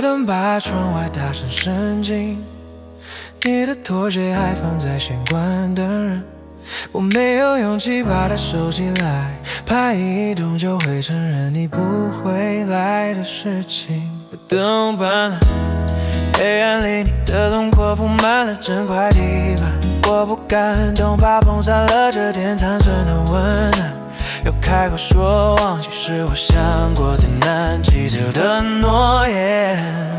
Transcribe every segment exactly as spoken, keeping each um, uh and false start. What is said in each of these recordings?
灯把窗外打成神经，你的拖鞋还放在先关的人，我没有勇气把它收起来，怕一动就会承认你不回来的事情。灯关了，黑暗里你的轮廓铺满了整块地板，我不敢动，怕碰散了这点残存的温暖。又开口说忘记是我想过最难记住的诺言。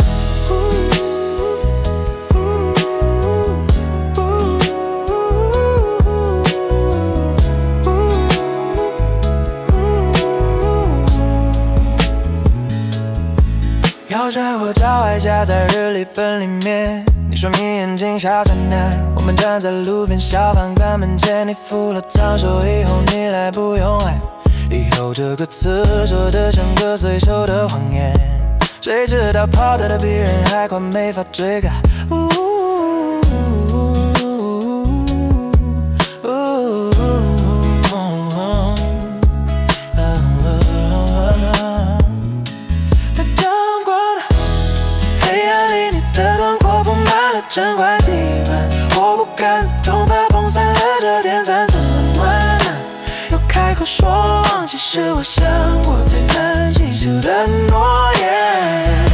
要在我脚还夹在日历本里面，你说眯眼睛笑才难，我们站在路边小贩关门前，你付了脏手以后你来不用爱，以后这个词说得像个随手的谎言，谁知道跑得的比人还快，没法追赶。整块地板，我不敢动，怕碰散了这点残存的温暖。又开口说忘记是我想过最难记住的诺言。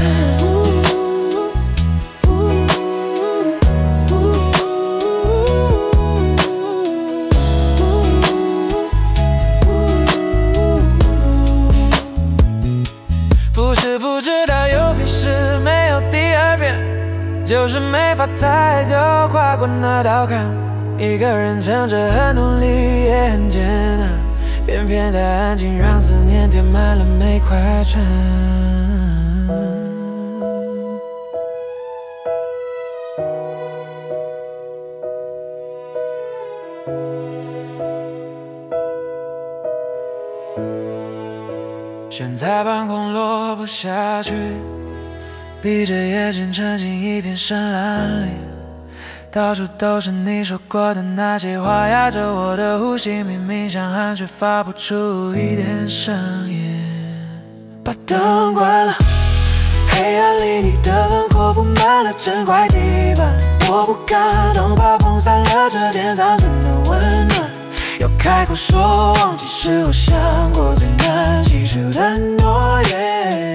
不是不知道有比事没有第二遍，就是没法太久跨过那道坎，一个人撑着很努力也很艰难，偏偏的安静让思念填满了每块尘。悬在半空落不下去，闭着眼睛沉进一片深蓝里，到处都是你说过的那些话，压着我的呼吸，明明想喊却发不出一点声音。把灯关了，黑暗里你的轮廓铺满了整块地板，我不敢动，怕碰散了这点残存的温暖。要开口说忘记是我想过最难记住的诺言。